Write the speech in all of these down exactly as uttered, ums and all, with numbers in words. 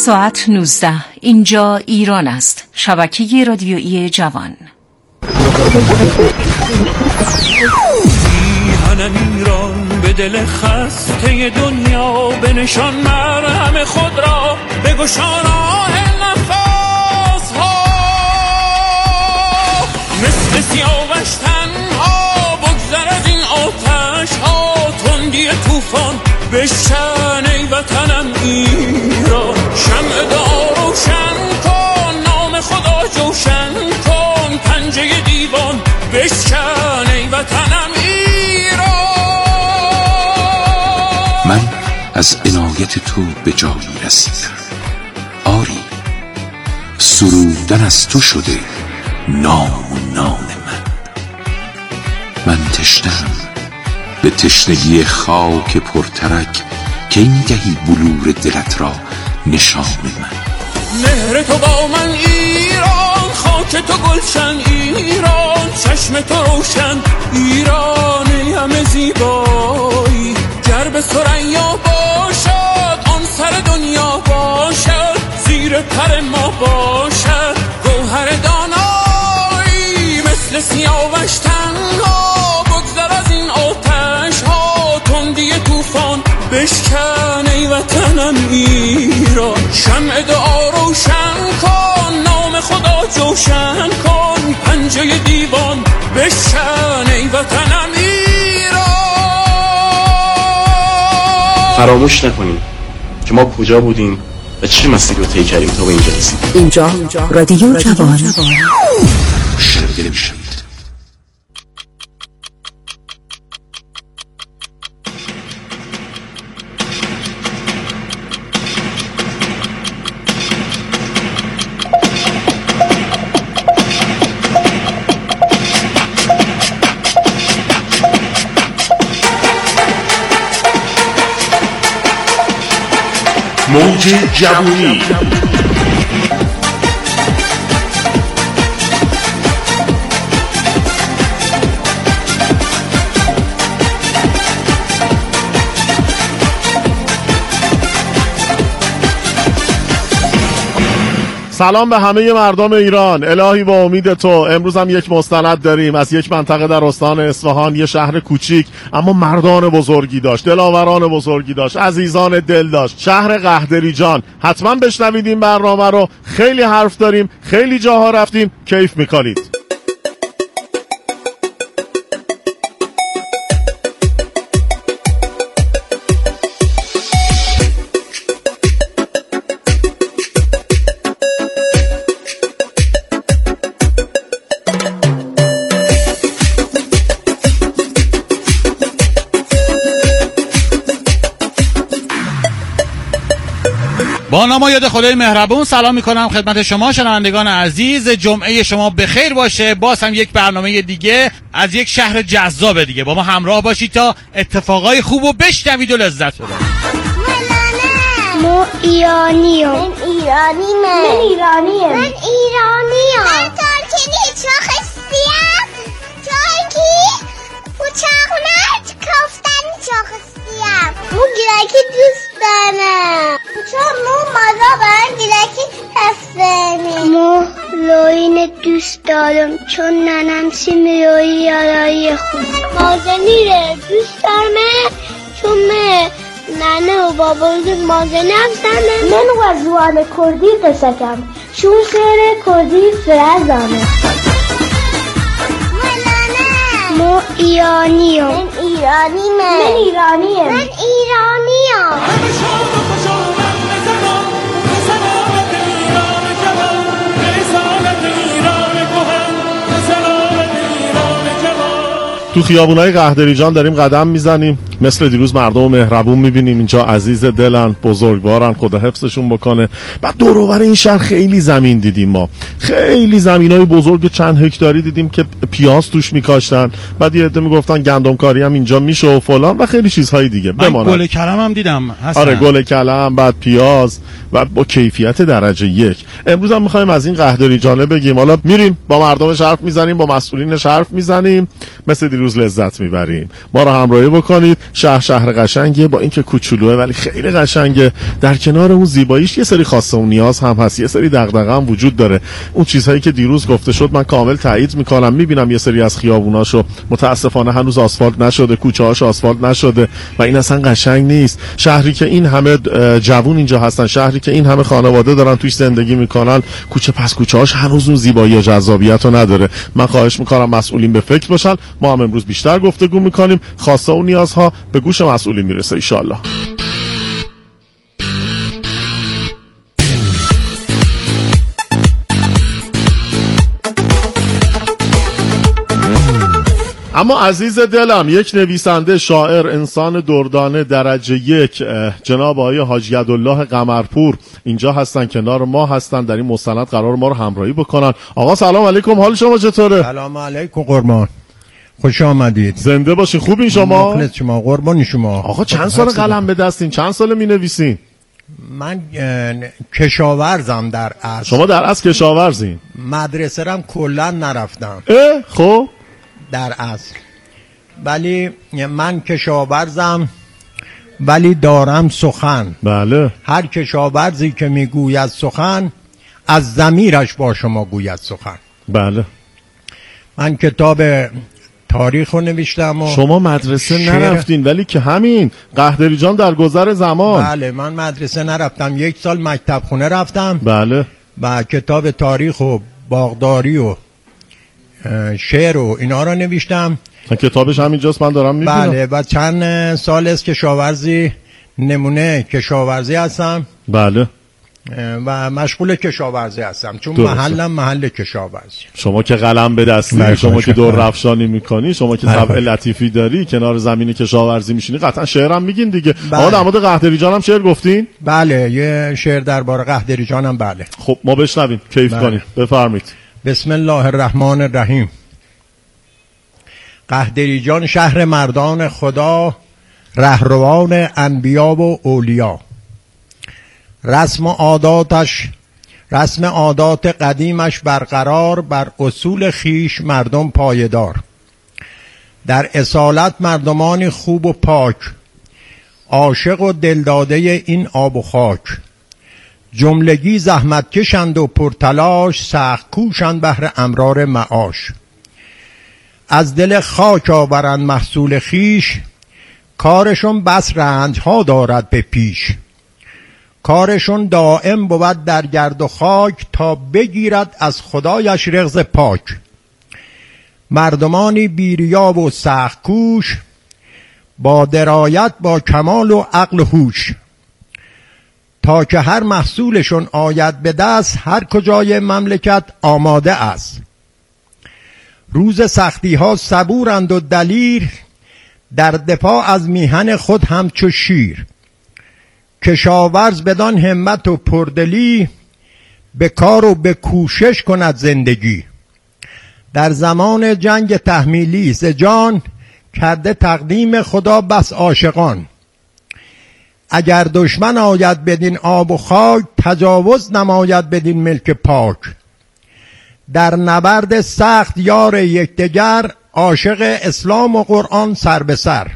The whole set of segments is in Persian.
ساعت نوزده. اینجا ایران است. شبکه رادیویی جوان. میهنم ایران به دل خسته دنیا، به نشان مرهم خود را بگشان آه نفس ها، مثل سیاوش تنها بگذر از این آتش ها، تندی طوفان بشکن ای وطنم ایران، شمع دعا روشن کن، نام خدا جوشن کن، پنجه دیوان بشکن ای وطنم ایران. من از عنایت تو به جایی رسیدم، آری سرودن از تو شده نام و نام من. من تشنه‌ام به تشنگی خاک پرترک، که این گهی بلور دلت را نشان من. مهر تو با من ایران، خاک تو گلشن ایران، چشم تو روشن ایران، همه زیبایی گر به ثریا باشد، آن سر دنیا باشد، زیر پر ما باشد گوهر دانایی، مثل سیاوش تنها بگذر از این آتش ها، تندی طوفان بشکن ای وطنم ایران، شمع دعا روشن کن، نام خدا جوشن کن، پنجه دیوان بشکن ای وطنم ایران. فراموش نکنیم که ما کجا بودیم و چه مسیری رو طی کردیم تا به اینجا رسیدیم. اینجا رادیو جوان. شنیده میشوید. موج جوانی. سلام به همه مردم ایران. الهی با امید تو امروز هم یک مستند داریم از یک منطقه در استان اصفهان، یه شهر کوچیک اما مردان بزرگی داشت، دلاوران بزرگی داشت، عزیزان دل داشت، شهر قهدریجان. حتما بشنوید این برنامه رو، خیلی حرف داریم، خیلی جاها رفتیم، کیف میکنید. با نام و یاد خدای مهربون سلام میکنم خدمت شما شنوندگان عزیز. جمعه شما بخیر باشه. باز هم یک برنامه دیگه از یک شهر جذاب دیگه با ما همراه باشید تا اتفاقای خوب و بشنوید و لذت ببرید. ما ایرانیم. من ایرانیم. من ایرانیم. من ایرانیم. من ترکی چاخستیم. ترکی بچاقنات کفتن چاخستیم. مو گیرکی دوست دارم. چون مو مالا برن گیرکی هستنی. مو لوین دوست دارم چون ننم سیمی روی یارایی خود. مازنیره دوست دارم چون من ننه و بابا مازنی هستم. من و زوان کردی قصکم چون شعر کردی فرزانه. ما ایرانیم. من ایرانیم. من ایرانیم. من ایرانیم. تو خیابونای قهدریجان داریم قدم میزنیم، مثل دیروز مردم مهربون میبینیم اینجا، عزیز دلن، بزرگوارن، خدا حفظشون بکنه. بعد دور و بر این شهر خیلی زمین دیدیم، ما خیلی زمینای بزرگ چند هکتاری دیدیم که پیاز توش میکاشتن، بعد یه عده میگفتن گندمکاری هم اینجا میشه و فلان و خیلی چیزهای دیگه. بماند گل کلم هم دیدم حسن. آره گل کلم، بعد پیاز و با کیفیت درجه یک. امروز هم میخوایم از این قهدریجانه بگیم. حالا میریم با مردمش حرف میزنیم، با مسئولینش حرف میزنیم، مثل دیروز لذت میبریم. ما رو همراهی بکنید. شهر شهر قشنگه، با اینکه کوچولوه ولی خیلی قشنگه. در کنار اون زیباییش یه سری خواسته و نیاز هم هست، یه سری دغدغه هم وجود داره. اون چیزهایی که دیروز گفته شد من کامل تایید میکنم. میبینم یه سری از خیابوناشو متاسفانه هنوز آسفالت نشده، کوچه‌هاش آسفالت نشده و این اصلا قشنگ نیست. شهری که این همه جوون اینجا هستن، شهری که این همه خانواده دارن توش زندگی میکنن، کوچه پس کوچه‌هاش هنوز اون زیبایی و جذابیت رو نداره. من خواهش میکنم مسئولین به فکر باشن. ما هم امروز بیشتر گفتگو میکنیم، خواسته و نیازها به گوش مسئولین میرسه ان شاء الله. اما عزیز دلم، یک نویسنده، شاعر، انسان دردانه درجه یک، جناب آقای حاج یدالله قمرپور اینجا هستن، کنار ما هستن، در این مستند قرار ما رو همراهی بکنن. آقا سلام علیکم، حال شما چطوره؟ سلام علیکم قربان، خوش آمدید. زنده باشین. خوبین شما؟ مخلص شما قربانی شما. آقا چند سال قلم به دستین؟ چند سال می نویسین؟ من کشاورزم در اصل. شما در اصل کشاورزین؟ مدرسه رم کلا نرفتم. اه خب در اصل ولی من کشاورزم ولی دارم سخن. بله. هر کشاورزی که میگوید سخن از ضمیرش با شما گوید سخن. بله. من کتاب تاریخ رو نوشتم و شما مدرسه شعر... نرفتین ولی که همین قهدری جان در گذر زمان. بله من مدرسه نرفتم، یک سال مکتب خونه رفتم. بله. و کتاب تاریخ و باغداری و شعر و اینا رو نوشتم. کتابش همینجاست من دارم میبینم. بله. و چند سال است کشاورزی، نمونه کشاورزی هستم. بله. و مشغول کشاورزی هستم چون درسته. محلم محل کشاورزی. شما که قلم به دستی، شما که دور رفشانی میکنی، شما که طبع لطیفی داری، کنار زمین کشاورزی میشینی، قطعا شعرم میگین دیگه. بله. آقا در مورد قهدری جانم شعر گفتین؟ بله یه شعر درباره قهدری جانم. بله. خب ما بشنویم، کیف بله. کنیم. بفرمایید. بسم الله الرحمن الرحیم. قهدری جان شهر مردان خدا، رهروان انبیا و اولیا. رسم عاداتش رسم عادات قدیمش برقرار، بر اصول خیش مردم پایدار. در اصالت مردمانی خوب و پاک، عاشق و دلداده این آب و خاک. جملگی زحمت کشند و پرتلاش، سخت کوشند بهر امرار معاش. از دل خاک آورند محصول خیش، کارشون بس رنج ها دارد به پیش. کارشون دائم بود در گرد و خاک، تا بگیرد از خدایش رغز پاک. مردمانی بیریا و سخت کوش، با درایت با کمال و عقل و هوش. تا که هر محصولشون آید به دست، هر کجای مملکت آماده است. روز سختی ها صبورند و دلیر، در دفاع از میهن خود همچو شیر. کشاورز بدان همت و پردلی، به کار و به کوشش کند زندگی. در زمان جنگ تحمیلی ز جان، کرده تقدیم خدا بس عاشقان. اگر دشمن آید بدین آب و خاک، تجاوز نماید بدین ملک پاک. در نبرد سخت یار یکدیگر، عاشق اسلام و قرآن سر به سر.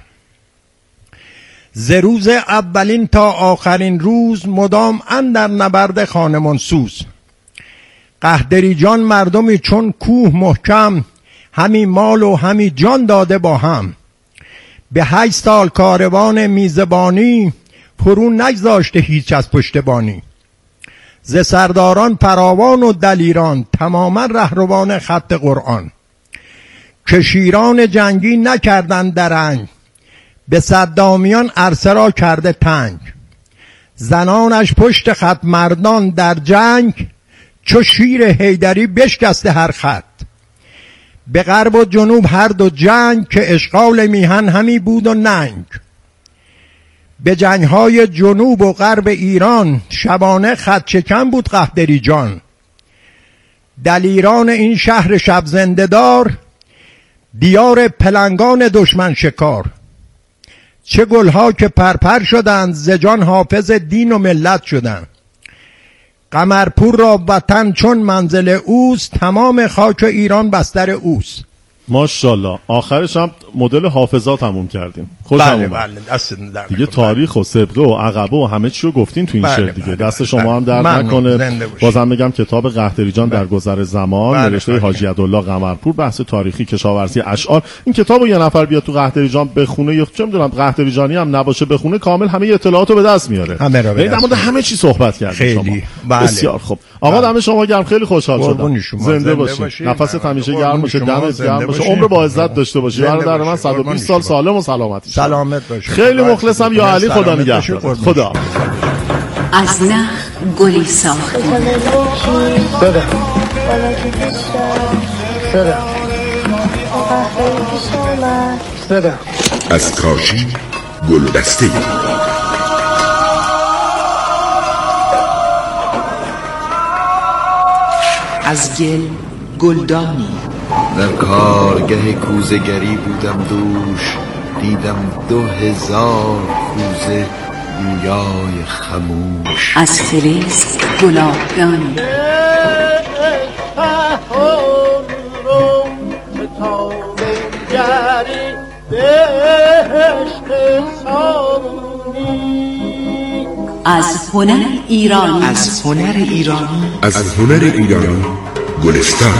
ز روز اولین تا آخرین روز، مدام اندر نبرد خانمان سوز. قهدری جان مردمی چون کوه محکم، همی مال و همی جان داده با هم. به هشت سال کاروان میزبانی، فرو نگذاشته هیچ از پشتبانی. ز سرداران فراوان و دلیران، تماما رهروان خط قرآن. که شیران جنگی نکردند درنگ، به صدامیان عرصه را کرده تنگ. زنانش پشت خط مردان در جنگ، چو شیر حیدری بشکسته هر خط. به غرب و جنوب هر دو جنگ، که اشغال میهن همی بود و ننگ. به جنگهای جنوب و غرب ایران، شبانه خط چکن بود قهدری جان. دلیران این شهر شب زنده دار، دیار پلنگان دشمن شکار. چه گلها که پرپر شدند، ز جان حافظ دین و ملت شدند. قمرپور را وطن چون منزل اوست، تمام خاک ایران بستر اوست. ماشاءالله. آخرش هم مدل حافظات همون کردیم. خوشم بله اومد. بله دست در دیگه تاریخ و سبقه و عقبه و همه چی رو گفتین تو این بله شعر دیگه. بله دست بله شما بله. هم درد نکنه. بازم بگم کتاب قحطری جان در گذر زمان بله نوشته بله. حاجی عبدالله قمرپور، بحث تاریخی کشاورزی اشعار. این کتابو یه نفر بیاد تو قحطری جان بخونه یا چه میدونم قحطری جانی هم نباشه بخونه، کامل همه اطلاعاتو به دست میاره. همه را به دست میاره. همه چی صحبت کردید شما. بله. بسیار خوب. آقا دم شما گرم، خیلی خوشحال شدم. زنده باشید. نفست همیشه گرم باشه، دمت گرم باشه، عمر با عزت داشته باشی. برادر من صد و بیست سال سالم و سلامتی. سلامت باشه. خیلی مخلصم یا علی. خدا نگهدار. خدا. از نخ گلی ساخت. بده. بده. از کاشی گلدسته. از گل گلدانی. در کارگه کوزه‌گری بودم دوش، دیدم دو هزار کوزه گویای خموش. از فلز گلابدانی. از هنر ایرانی. از هنر ایرانی. از هنر ایرانی گلستان.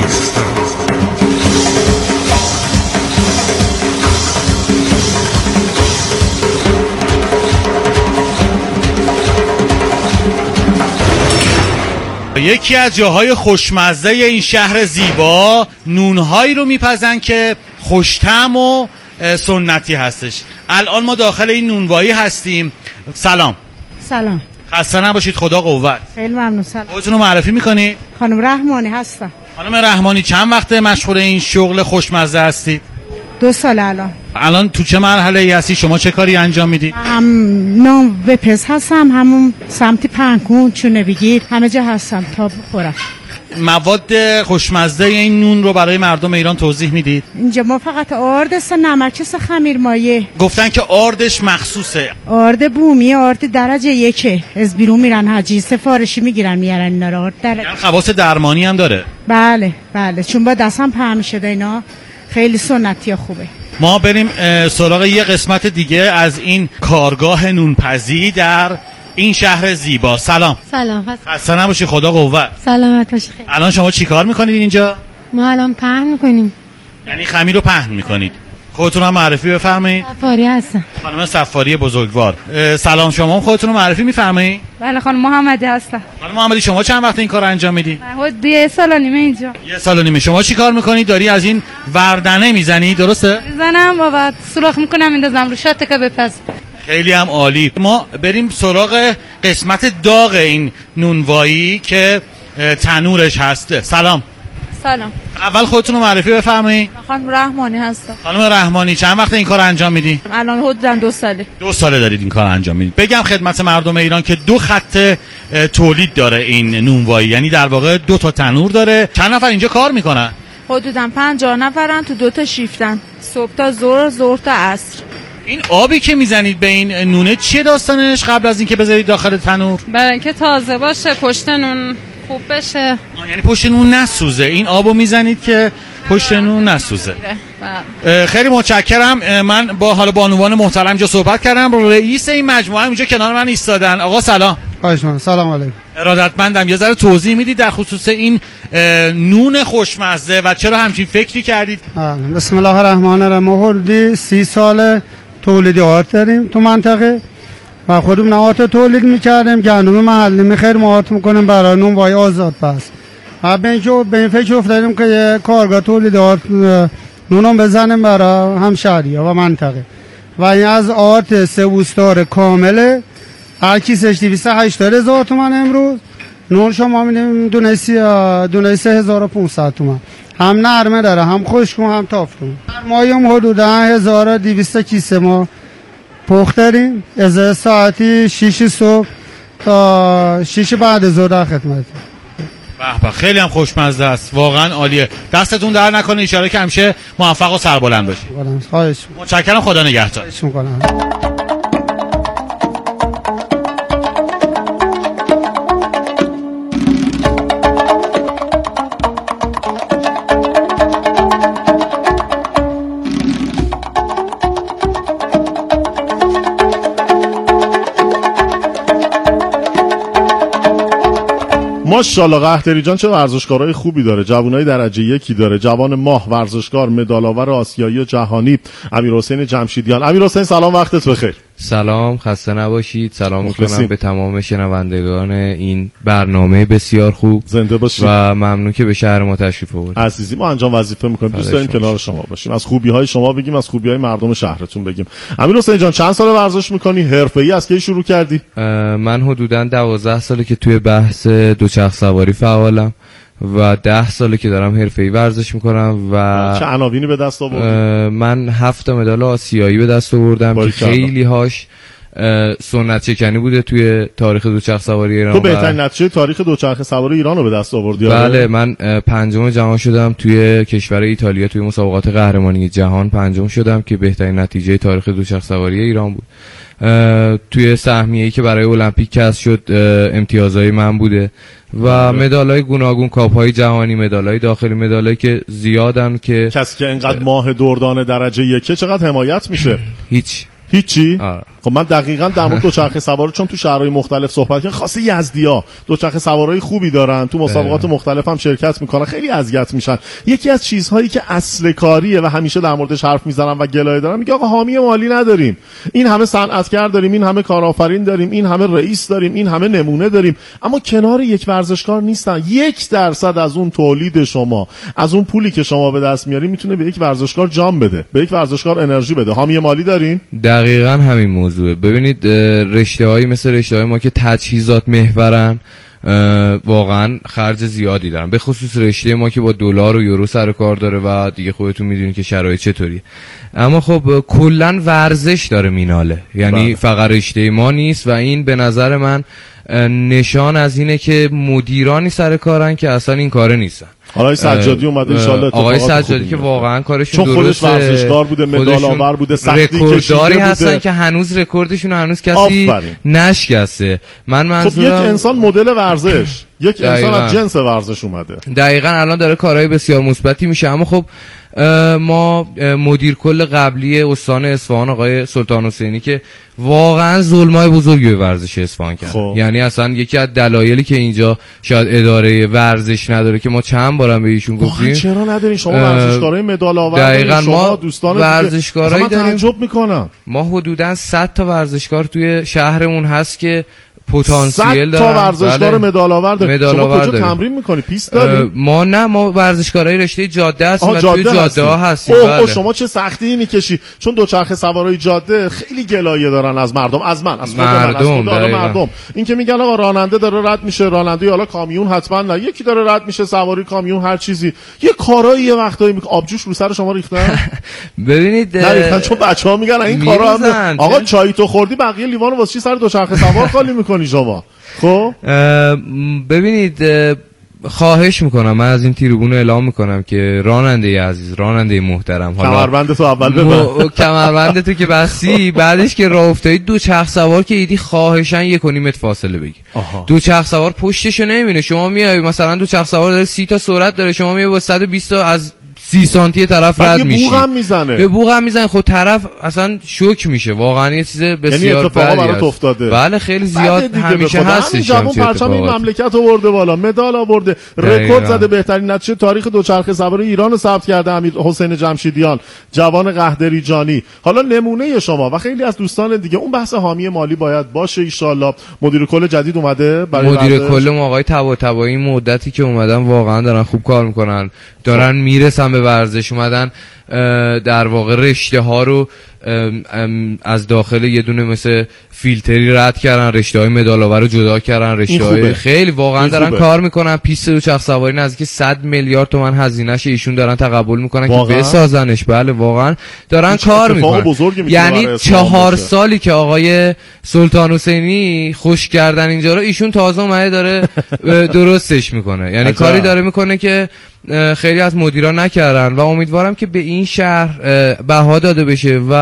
یکی از جاهای خوشمزه این شهر زیبا نونهایی رو میپزن که خوش‌طعم و سنتی هستش. الان ما داخل این نونوایی هستیم. سلام. سلام. خسته نباشید، خدا قوت. خیلی ممنون. سلام. خودتون رو معرفی میکنید؟ خانم رحمانی هستم. خانم رحمانی چند وقته مشغول این شغل خوشمزه هستید؟ دو سال الان. الان تو چه مرحله ای هستی؟ شما چه کاری انجام میدید؟ هم نام وپس هستم، همون سمت پنکون چونه بگیر همه جا هستم تا بخورم. مواد خوشمزه این نون رو برای مردم ایران توضیح میدید؟ اینجا ما فقط آرد است، نمک است، خمیر مایه. گفتن که آردش مخصوصه. آرد بومی، آرد درجه یکه. از بیرون میرن حجی سفارشی میگیرن میارن اینا رو. آرد درجه. یعنی خواص درمانی هم داره؟ بله بله، چون با دستم پهن شده اینا، خیلی سنتی خوبه. ما بریم سراغ یه قسمت دیگه از این کارگاه نونپزی در این شهر زیبا. سلام. سلام. خسته نباشی، خدا قوت. سلامت باشی. خیلی. الان شما چی کار میکنید اینجا؟ ما الان پهن میکنیم. یعنی خمیر رو پهن میکنید. خودتون هم معرفی بفرمایید. صفاری هستم. خانم صفاری بزرگوار. سلام، شما هم خودتون رو معرفی میفرمایید؟ بله خانم محمدی هستم. خانم محمدی شما چند وقت این کار انجام میدید؟ من یه سال و نیمه اینجا. یه سال و نیمه. شما چی کار میکنید؟ داری از این وردنه میزنی، درسته؟ میزنم و بعد سوراخ میکنم میندازم رو شات که بپز. خیلی هم عالی. ما بریم سراغ قسمت داغ این نونوایی که تنورش هست. سلام. سلام. اول خودتون رو معرفی بفرمایید. خانم رحمانی هستم. خانم رحمانی چند وقت این کار انجام میدی؟ الان حدوداً دو ساله. دو ساله دارید این کار انجام میدید. بگم خدمت مردم ایران که دو خط تولید داره این نونوایی، یعنی در واقع دو تا تنور داره. چند نفر اینجا کار میکنن؟ حدوداً پنجاه نفرن تو دو تا شیفتن. صبح تا ظهر، ظهر تا عصر. این آبی که میزنید به این نونه چیه داستانش قبل از اینکه بذارید داخل تنور؟ برای اینکه تازه باشه، پشت نون خوب بشه. یعنی پشت نون نسوزه. این آبو میزنید که پشت نون نسوزه. خیلی متشکرم. من با حالا بانوان محترم اینجا صحبت کردم. رئیس این مجموعه اینجا کنار من ایستادن. آقا سلام. خواهش می‌کنم. سلام علیکم. ارادتمندم. یه ذره توضیح میدید در خصوص این نون خوشمزه و چرا همچین فکری کردید؟ بسم الله الرحمن الرحیم. ما حدودی سی سال تولیدی آرد داریم تو منطقه و خودمون آرد تولید میکردیم. گندم محلی میخیر ما آرد میکنیم برای نونوایی آزاد. پس و به این, به این فکر افتادیم که یه کارگاه تولید آرد نونم بزنیم برای همشهری و منطقه و این از آرد سه بوستار کامله. هر کیسش دویست و هشتاد هزار تومان. امروز نون شما میدیم دونه سی دونه سه هزار و پانصد تومان. هم نرمه داره، هم خشکون، هم تافتون. مایم حدودا هزار و دویست کیسه ما پخت داریم از ساعتی شیش صبح تا شیش بعد ظهر در خدمت. به به، خیلی هم خوشمزه است، واقعا عالیه. دستتون در نکنه، ان که همیشه موفق و سربلند باشید. خواهش. متشکرم، خدا نگهدار. خواهش می‌کنم. ماشاءالله قحطری جان چه ورزشکارای خوبی داره، جوانای درجه یکی داره، جوان ماه، ورزشکار، مدال‌آور آسیایی و جهانی امیرحسین جمشیدیان. امیرحسین سلام، وقتت بخیر. سلام، خسته نباشید. سلام میکنم به تمام شنوندگان این برنامه بسیار خوب. زنده باشید و ممنون که به شهر ما تشریف آوردید. عزیزی ما انجام وظیفه میکنیم، دوست داریم کنار شما باشیم، از خوبی‌های شما بگیم، از خوبی‌های مردم شهرتون بگیم. امیرحسین جان چند سال ورزش میکنی؟ حرفه‌ای از کی شروع کردی؟ من حدوداً دوازده ساله که توی بحث دوچرخه سواری فعالم و ده ساله که دارم حرفه‌ای ورزش میکنم. و چه عناوینی به دست آوردی؟ من هفت مدال آسیایی به دست آوردم که خیلی هاش سنت شکنی بوده توی تاریخ دوچرخه سواری ایران. تو بهترین نتیجه تاریخ دوچرخه سواری ایران رو به دست آوردی؟ بله، من پنجم جهان شدم توی کشور ایتالیا، توی مسابقات قهرمانی جهان پنجم شدم که بهترین نتیجه تاریخ دوچرخه سواری ایران بود. توی سهمیه‌ای که برای المپیک کسب شد امتیازهای من بوده و مدالای گوناگون، کاپ‌های جهانی، مدالای داخلی، مدالایی که زیادن که کسی که اینقدر ماه دردان درجه یک چقدر حمایت میشه؟ هیچ هیچی؟ آه. خب من دقیقاً در مورد دوچرخه سوار، چون تو شهرهای مختلف صحبت کردم، خاصه یزدی‌ها دوچرخه سوارای خوبی دارن، تو مسابقات مختلف هم شرکت میکنن، خیلی اذیت میشن. یکی از چیزهایی که اصل کاریه و همیشه در موردش حرف میزنم و گلایه دارم، میگه آقا حامی مالی نداریم، این همه صنعتگر داریم، این همه کارآفرین داریم، این همه رئیس داریم، این همه نمونه داریم، اما کنار یک ورزشکار نیستن. یک درصد از اون تولید شما، از اون پولی که شما به دست میاری، میتونه به یک ورزشکار جام بده، به یک ورزشکار انرژی بده. حامی مالی دارین؟ دقیقاً همین موضوعه. ببینید رشته‌هایی مثل رشته‌های ما که تجهیزات محورن واقعا خرج زیادی دارن، به خصوص رشته ما که با دلار و یورو سر کار داره و دیگه خودتون میدونید که شرایط چطوریه. اما خب کلا ورزش داره میناله، یعنی بله. فقط رشته ما نیست و این به نظر من نشان از اینه که مدیرانی سر کارن که اصلا این کاره نیستن. آقای سجادی اومده ان شاءالله. آقای سجادی که واقعا کارشون درسته، چون خودش ورزشکار بوده، مدال آور بوده، سختی رکوردداری هستن که هنوز رکوردشون هنوز کسی نشکسته. من منظورم خب یک انسان مدل ورزش، یک انسان از جنس ورزش اومده. دقیقاً الان داره کارهای بسیار مثبتی میشه. اما خب ما مدیر کل قبلی استان اصفهان آقای سلطان حسینی که واقعا ظلمای بزرگی به ورزش اصفهان کرد، خب. یعنی اصلا یکی از دلایلی که اینجا شاید اداره ورزش نداره که ما چند بارم به ایشون گفتیم چرا ندارین شما ورزشکارای مدال آور، شما دوستان ورزشکارایی داریم. تعجب میکنم ما حدوداً صد تا ورزشکار توی شهرمون هست که پتانسیل دارن. صد تا ورزشکار مدال آور داریم. شما کجا تمرین میکنی؟ پیست داریم؟ ما نه، ما ورزشکارای رشته جاده هستیم و توی جاده ها هستیم. اوه شما چه سختی میکشی، چون دوچرخه سوارای جاده خیلی گلایه دارن از مردم، از من، از مردم، من، از مردم. این که میگن آقا راننده داره رد میشه، راننده حالا کامیون حتما نه، یکی داره رد میشه، سواری کامیون، هر چیزی، یه کارایی یه وقتایی میکنه. آبجوش رو سر شما ریختن؟ ببینید نه، چون بچه‌ها میگن این کارا هم آقا چای تو خوردی بقیه لیوانو واسه چی سر دوچرخه سوار خالی میکنی شما؟ خب ببینید خواهش میکنم، من از این تریبون اعلام میکنم که راننده عزیز، راننده محترم، حالا کمربند تو اول ببند، کمربند تو که بستی، بعدش که راه افتادی دوچرخه سوار که ایدی خواهشاً یک و نیم متر فاصله بگی. دوچرخه سوار پشتشو نمیبینه، شما میای مثلا دوچرخه سوار داره سی تا سرعت داره، شما میای با صد و بیست تا از سی سانتی طرف رد میشی، بوق هم میزنه، به بوق هم میزنه. خب طرف اصلا شوک میشه، واقعا یه چیز بسیار یعنی اتفاقا برات افتاده؟ بله خیلی زیاد همیشه هستش. جوان پرچم این مملکت آورده بالا، مدال آورده، رکورد زده، بهترین نتیجه تاریخ دوچرخه سواری ایران رو ثبت کرده امیرحسین جمشیدیان، جوان قحطری جانی. حالا نمونه شما و خیلی از دوستان دیگه، اون بحث حامی مالی باید باشه ان شاءالله. مدیر کل جدید اومده برای مدیر کل ما آقای طباطبایی، مدتی که اومدن واقعا دارن خوب کار میکنن، دارن میرسن به ورزش. اومدن در واقع رشته ها رو از داخل یه دونه مثل فیلتری رد کردن، رشته های مدال آور رو جدا کردن، رشته های خیلی واقعا دارن خوبه. کار میکنن. پیست دوچرخه سواری نزدیک صد میلیارد تومان هزینه‌اش ایشون دارن تقبل میکنن واقعا؟ که بسازنش. بله واقعا دارن کار میکنن. یعنی چهار سالی که آقای سلطان حسینی خوش کردن اینجا رو، ایشون تازه اومده داره درستش میکنه. یعنی کاری داره میکنه که خیلی از مدیران نکردن و امیدوارم که به این شهر بها داده بشه و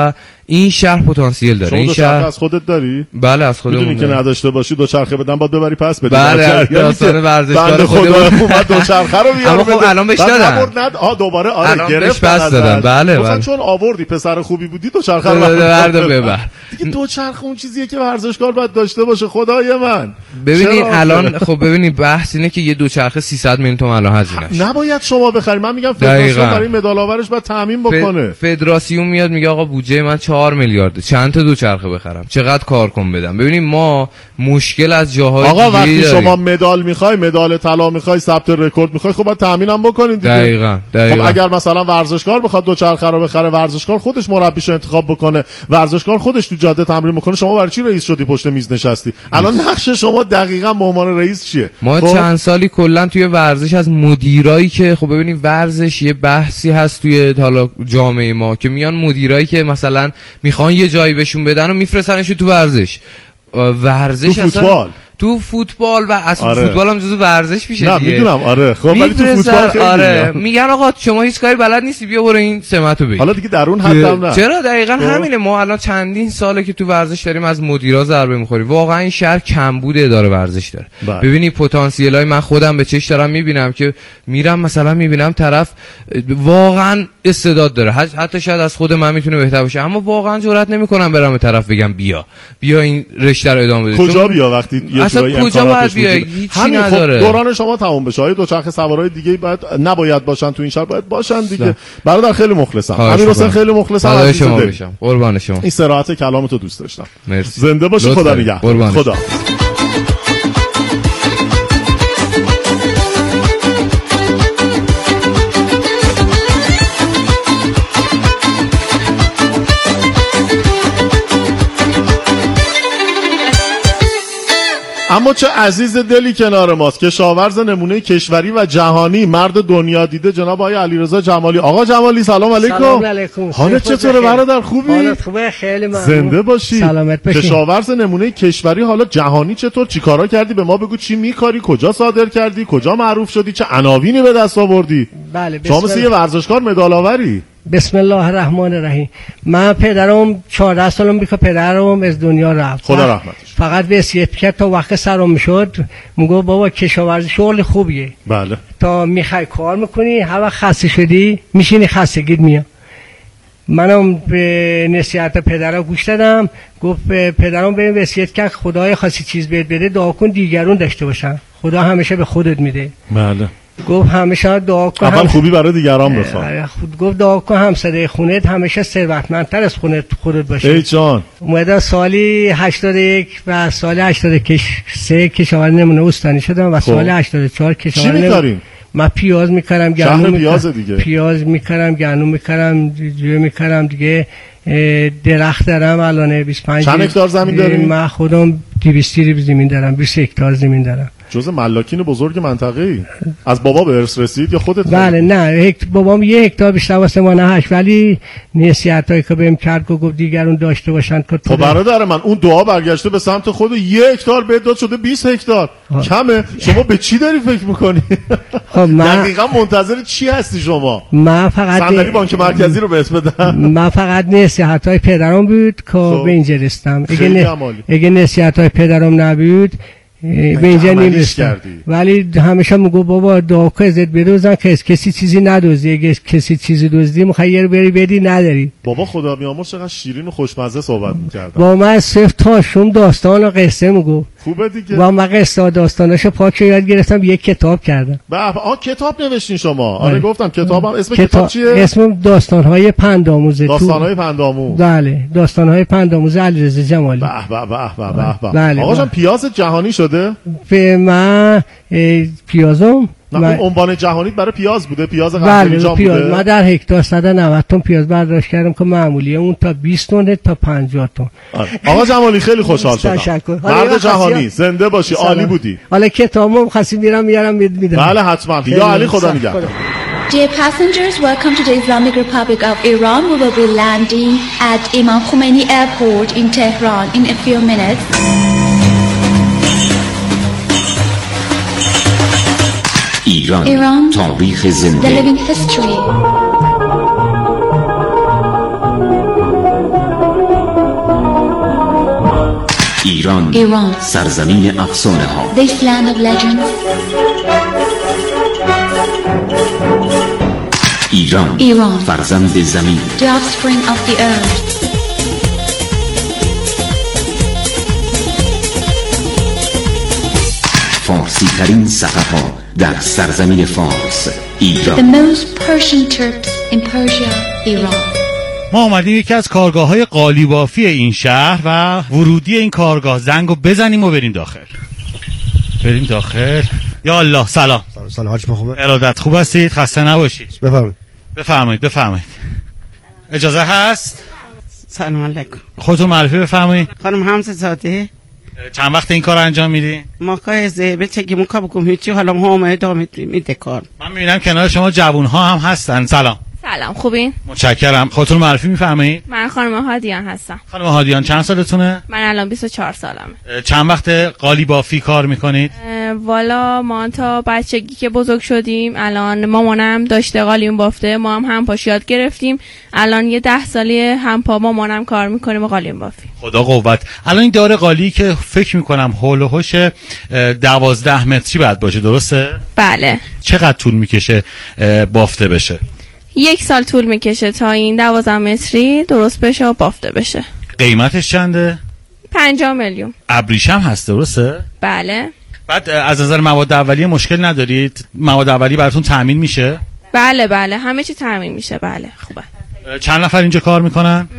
این شهر پتانسیل داره. این شهر از خودت داری؟ بله از خودم. میدونی که نداشته باشی دوچرخه بدن باید ببری پس بدی. بله داستان ورزشکار خودم اومد دوچرخه رو بیاره. اما خب الان بهش دادن. آ دوباره آره گرفت پس دادن. بله مثلا چون آوردی پسر خوبی بودی دوچرخه رو ببر. دیگه دوچرخه اون چیزیه که ورزشکار باید داشته باشه. خدای من ببینید الان خب ببینید بحث اینه که یه دوچرخه سیصد میلیون تومان الان هزینه‌اش. نباید شما بخری. من میگم فدراسیون برای مدال آورش باید تامین بکنه. فدراسیون میاد میگه آقا بودجه من چهار میلیارده چند تا دوچرخه بخرم چقدر کار کنم بدم. ببینید ما مشکل از جاهای آقا وقتی داریم. شما مدال میخوای مدال طلا میخوای ثبت رکورد میخوای خب باید تامینم بکنین دیگه. دقیقاً دقیقاً. خب اگر مثلا ورزشکار بخواد دوچرخه رو بخره ورزشکار خودش مربیشو انتخاب بکنه ورزشکار خودش تو جاده تمرین میکنه شما برای چی رئیس شدی پشت میز نشستی؟ الان نقش شما دقیقاً به عنوان رئیس چیه؟ ما خب؟ چند سالی کلا توی ورزش از مدیرایی که خب ببینید ورزش یه بحثی هست توی حالا جامعه ما که میان مدیرایی که مثلا میخوان یه جایی بهشون بدن و میفرستنش تو ورزش. ورزش تو فوتبال تو فوتبال و اصلا آره. فوتبال هم جزو ورزش میشه نه دیگه. میدونم آره خب ولی تو فوتبال خیلی آره میگن آقا شما هیچ کاری بلد نیستی بیا برو این سمتو بگیر. حالا دیگه در اون حد هم نه. چرا دقیقاً خب. همینه. ما الان چندین ساله که تو ورزش داریم از مدیرا ضربه میخوریم. واقعا این شهر کمبود اداره ورزش داره. ببینید پتانسیلای من خودم به چش دارم میبینم که میرم مثلا میبینم طرف واقعا استعداد داره حتی شاید از خود من میتونه بهتر باشه اما واقعا جرئت نمیکنم برام به طرف بگم بیا بیا این رشته رو ادامه بده. کجا بیا وقتی یه جایی امکاناتش همین خب دوران شما تموم بشه. های دوچرخه سوارای دیگه باید نباید باشن تو این شهر باید باشن دیگه. برادر خیلی مخلصم. امیر حسین خیلی مخلصم. عزیز شما بشم. قربان شما. این صراحت کلامتو دوست داشتم. مرسی. زنده باشی. خدا نگهدار. خدا. اما چه عزیز دلی کنار ماست کشاورز نمونه کشوری و جهانی مرد دنیا دیده جناب آقای علیرضا جمالی. آقا جمالی سلام علیکم. سلام علیکم. حالت چطوره برادر خوبی؟ حالت خوبه خیلی ممنون. زنده باشی. سلامت باشی. کشاورز نمونه کشوری حالا جهانی چطور چیکارا کردی به ما بگو چی میکاری کجا صادر کردی کجا معروف شدی چه عناوینی به دست آوردی؟ بله شما مثل یه ورزشکار مدال آوری. بسم الله الرحمن الرحیم. من پدرم چهارده سالم بیکا پدرم از دنیا رفت. خدا رحمتش. فقط وصیت کرد تا وقت سرم میشد میگه بابا کشاورزی شغل خوبیه. بله. تا میخوای کار میکنی هر وقت خسته شدی میشینی خستگیت میاد. منم به نصیحت پدرم گوش دادم. گفت پدرم ببین وصیت کرد خدای خاصی چیز بهت بده دعا کن دیگرون داشته باشن. خدا همیشه به خودت میده. بله. گفت همیشه دعا کن اول خوبی برای دیگران بخواه. خود گفت دعا کن همسایه خونت همیشه ثروتمندتر از خونت خودت باشه. ای جان. اومدم سالی هشتاد و یک و سال هشتاد و سه کشاورز نمونه استانی شدم و سال هشتاد و چهار کشاورز چی می‌کارین؟ من پیاز میکردم گندم پیاز دیگه. پیاز میکردم گندم میکردم جوجه میکردم دیگه درخت دارم الان بیست و پنج. چند هکتار زمین داری؟ من خودم دویست زمین دارم بیست هکتار زمین دارم. جزء ملاکین بزرگ منطقه‌ای. از بابا به ارث رسید یا خودت؟ بله نه هکت بابام یه هکتار بیشتر واسه ما نه هشت ولی نصیحتایی که بهم کرد گفت دیگرون داشته باشن که خب برادر من اون دعا برگشته به سمت خود یه هکتار بهت داد شده بیست هکتار. کمه. شما به چی داری فکر می‌کنی؟ خب من دقیقاً منتظر چی هستی شما؟ من فقط صندلی بانک مرکزی رو بهت بدم. من فقط نصیحتای پدرم بود که به اینجا رسیدم. اگه اگه نصیحتای پدرم نبود به اینجا نمیرسم. ولی همیشه میگو بابا دعا کن ازت بدوزن که از کسی چیزی ندوزی اگه کسی چیزی دزدی میخوای یه رو بری بدی نداری. بابا خدا بیامرز چقدر شیرین و خوشمزه صحبت میکردم. با من صرف تاشون داستان و قصه میگو. خوبه دیگه. با من قصه و داستاناشو پاک یاد گرفتم یک کتاب کردم. به آ کتاب نوشتین شما. آره, آره. گفتم کتابم اسم کتاب, کتاب چیه؟ اسم داستان‌های پندآموز. داستان‌های پندآموز. بله داستان‌های پندآموز علیرضا جمالی. به به به به به. آقا جان پیاز جهانی شده؟ من پیازم نه من... اون عنوان جهانی برای پیاز بوده پیاز قهوه‌ای جان پیاز. بوده. من در هکتار صد و نود تن پیاز برداشت کردم که معمولیه اون تا بیست تن تا پنجاه تن. آقا جمالی خیلی خوشحال شدم. تشکر. مرد جهانی زنده باشی. عالی بودی. حالا کتابم خاصی میرم میارم میدم. بله حتما. یا علی خدا نگهدار. Dear passengers, welcome to the Islamic Republic of Iran. We will be landing at Imam Khomeini Airport in Tehran in a few minutes. ایران, Iran, تاریخ زنده. the living history. ایران, ایران سرزمین افسانه ها. This land of legends. ایران, ایران فرزند زمین. The offspring of the earth. فارسی ترین صفحه‌ها در سرزمین فارس. ایران. The most Persian Turks in Persia. ایران. ما اومدیم یکی از کارگاه‌های قالیبافی این شهر و ورودی این کارگاه زنگو بزنیم و بریم داخل. بریم داخل. یا الله. سلام. سلام حاج خوبه. ارادت خوب هستید؟ خسته نباشید. بفرمایید. بفرمایید بفرمایید. اجازه هست؟ سلام علیکم. خودتون معرفی بفرمایید. خانم حمزه زاده. چند وقت این کار انجام میدی؟ ما کار زیبه چگی مکا بگم هیچی حالا ما هم ادامه میده کار. من میبینم کنار شما جوون ها هم هستن. سلام. سلام خوبین؟ متشکرم. خودتون معرفی میفرمایید؟ من خانم هادیان هستم. خانم هادیان چند سالتونه؟ من الان بیست و چهار سالمه. چند وقت قالی بافی کار میکنید؟ والا ما تا بچگی که بزرگ شدیم الان مامانم داشته قالیم بافته، ما هم همپاش یاد گرفتیم. الان یه ده سالی همپا مامانم کار میکنیم و قالیم بافی. خدا قوت. الان این داره قالی که فکر میکنم هول و هوش دوازده متری بعد باشه، درسته؟ بله. چقدر طول میکشه بافته بشه؟ یک سال طول میکشه تا این دوازده متری درست بشه و بافته بشه. قیمتش چنده؟ پنجاه میلیون. ابریشم هست، درسته؟ بله. بعد از نظر مواد اولیه مشکل ندارید؟ مواد اولیه براتون تامین میشه؟ بله بله همه چی تامین میشه. بله خوبه. چند نفر اینجا کار میکنن؟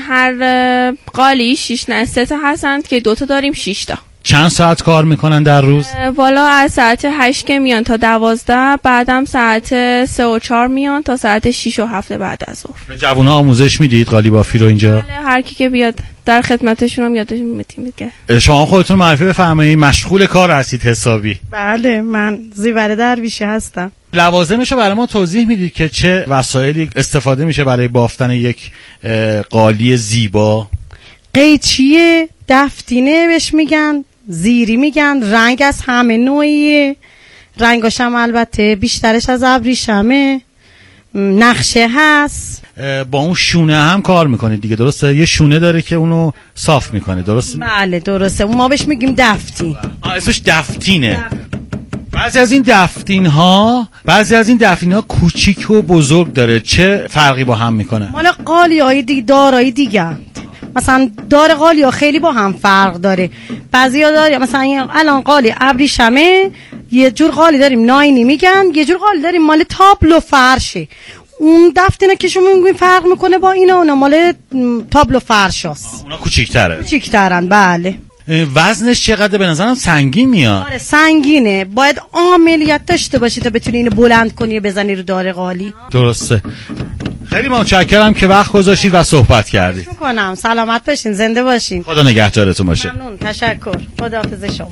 هر قالی شش نسته هستند که دوتا داریم شش تا. چند ساعت کار میکنن در روز؟ والا از ساعت هشت که میان تا دوازده، بعدم ساعت سه و چهار میان تا ساعت شیش و هفته بعد از ظهر. به جوونا آموزش میدید قالی بافی رو اینجا؟ بله هر کی که بیاد در خدمتشون هم یادش میدیم دیگه. شما خودتون معرفی بفرمایید. مشغول کار هستید حسابی؟ بله من زیوره درویشی هستم. لوازمشو برای ما توضیح میدید که چه وسایلی استفاده میشه برای بافتن یک قالی زیبا؟ قیچیه، دفتینه بهش میگن، زیری میگن، رنگ از همه نوعیه، رنگاش هم البته بیشترش از ابریشمه، نقشه هست. با اون شونه هم کار میکنید دیگه، درسته؟ یه شونه داره که اونو صاف میکنه، درسته؟ بله درسته. ما بهش میگیم دفتین. آه اسمش دفتینه. دفتین. بعضی از این دفتین ها بعضی از این دفتین ها کوچیک و بزرگ داره، چه فرقی با هم میکنه؟ مال قالی های دیگه دارایی دیگه. مثلا دار قالی ها خیلی با هم فرق داره. بعضی ها داره مثلا الان قالی ابریشمه، یه جور قالی داریم ناینی میگن، یه جور قالی داریم مال تابلو فرشه. اون دفتینه که شما میگین فرق میکنه با اینا، اونا مال تابلو فرش هست. اونا کوچیک‌تره. کوچیک‌ترن بله. وزنش چقدر؟ به نظرم سنگین میاد. آره سنگینه، باید عملیات داشته باشی تا بتونی اینو بلند کنی و بزنی رو دار قالی. درسته. خیلی متشکرم که وقت گذاشتید و صحبت کردید. شکر میکنم. سلامت باشین، زنده باشین. خدا نگهدارتون باشه. ممنون، تشکر. خداحافظ شما.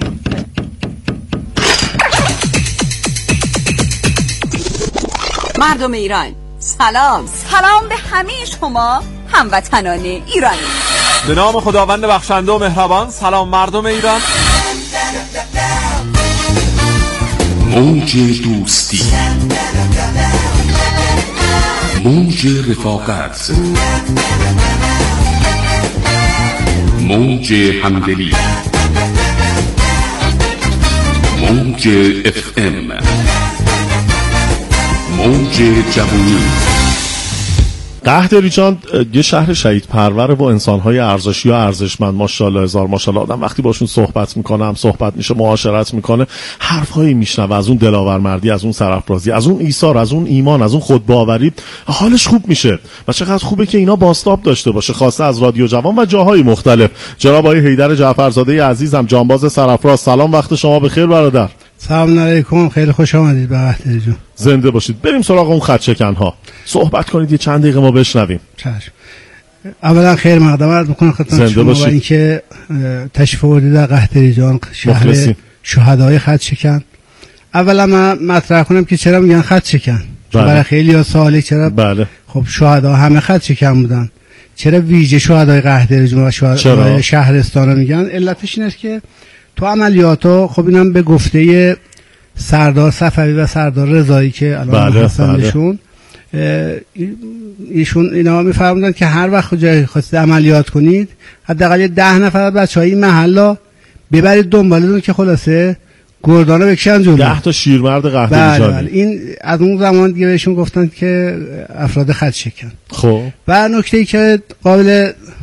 مردم ایران سلام. سلام به همه شما هموطنان ایرانی. به نام خداوند بخشنده و مهربان. سلام مردم ایران. موج دوستی، موج رفاقت، موج همدلی، موج اف ام، موج جوانی. قهدریجان یه شهر شهید پروره با انسان‌های ارزشی و ارزشمند، ماشاءالله هزار ماشاءالله. آدم وقتی باشون صحبت میکنه، هم صحبت میشه، معاشرت میکنه، حرفایی میشنوه از اون دلاورمردی، از اون سرافرازی، از اون ایثار، از اون ایمان، از اون خودباوری، حالش خوب میشه. و چقدر خوبه که اینا بازتاب داشته باشه، خواسته از رادیو جوان و جاهای مختلف. جناب آقای حیدر جعفرزاده عزیزم، جانباز سرافراز، سلام، وقت شما بخیر برادر. سلام علیکم، خیلی خوش آمدید به قهدریجان. زنده باشید. بریم سراغ اون خط شکن ها، صحبت کنید یه چند دقیقه ما بشنویم. چشم. اولا خیر مقدم عرض میکنم خدمت شما و اینکه تشریف آوردید در قهدریجان، شهر شهدای خط شکن. اولا من مطرح کنم که چرا میگن خط شکن. بله. برای خیلی ها سوالی چرا بله. خب شهدا همه خط شکن بودن، چرا ویژه شهدای قهدریجان و شهدای شهرستان رو میگن؟ علتش این است که تو عملیاتو، خب اینم به گفته سردار صفوی و سردار رضایی که الان بله، هستنشون، ایشون اینا میفرمودن که هر وقت جای خواستید عملیات کنید حداقل ده نفر بچهای این محلا ببرید دنبالتون که خلاصه گردانه بکشن جلو. ده تا شیرمرد قهوه‌ای. بله بله. این از اون زمان دیگه بهشون گفتن که افراد خط شکن. خب و نکته‌ای که قابل